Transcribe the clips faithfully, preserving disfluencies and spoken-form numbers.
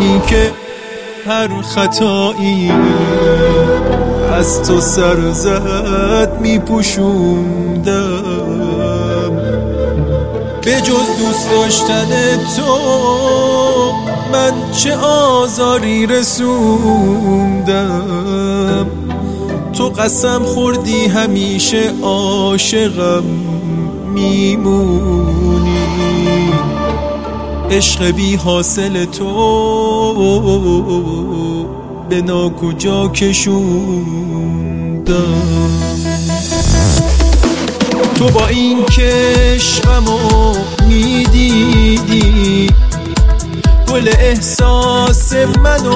منی که هر خطایی از تو سر زد میپوشوندم. به جز دوست داشتن تو من چه آزاری رسوندم. تو قسم خوردی همیشه عاشقم میمونی، عشق بی حاصل تو به ناکجا کشوندم. تو با این که عشقمو میدیدی گل احساس منو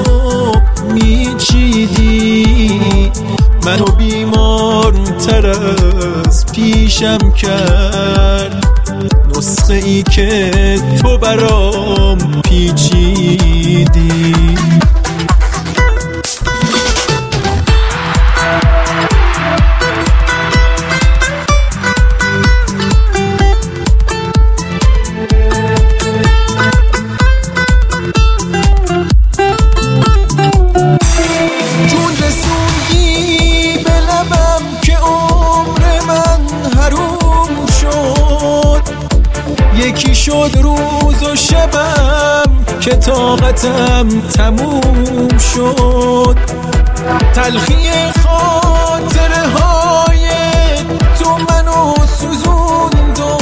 میچیدی، منو بیمارتر از پیشم کرد نسخه ای که تو برام پیچیدی. یکی شد روز و شبم که طاقتم تموم شد. تلخی خاطره های تو منو سوزوند و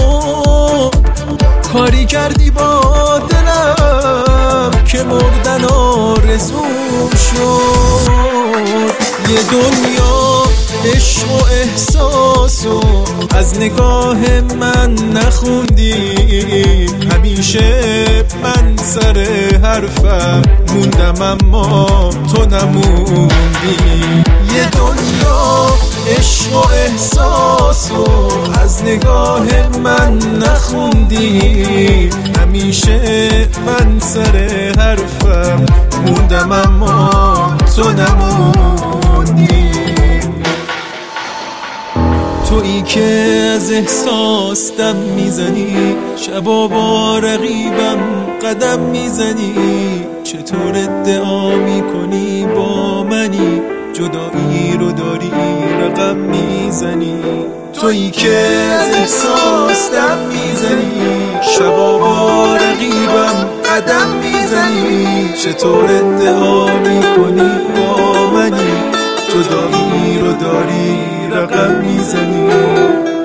کاری کردی با دلم که مردن آرزوم شد. یه دنیا عشق و احساس و از نگاه من نخوندی، همیشه من سر حرفم موندم اما تو نموندی. یه دنیا عشق و احساس و از نگاه من نخوندی، همیشه من سر حرفم موندم اما تو نموندی. تویی که از احساس دم میزنی، شبا با رقیبم قدم میزنی، چطور ادعا میکنی با منی جدایی رو داری رقم میزنی. تویی که از احساس دم میزنی، شبا با رقیبم قدم میزنی، چطور ادعا میکنی با منی جدایی رو داری رقم میزنی.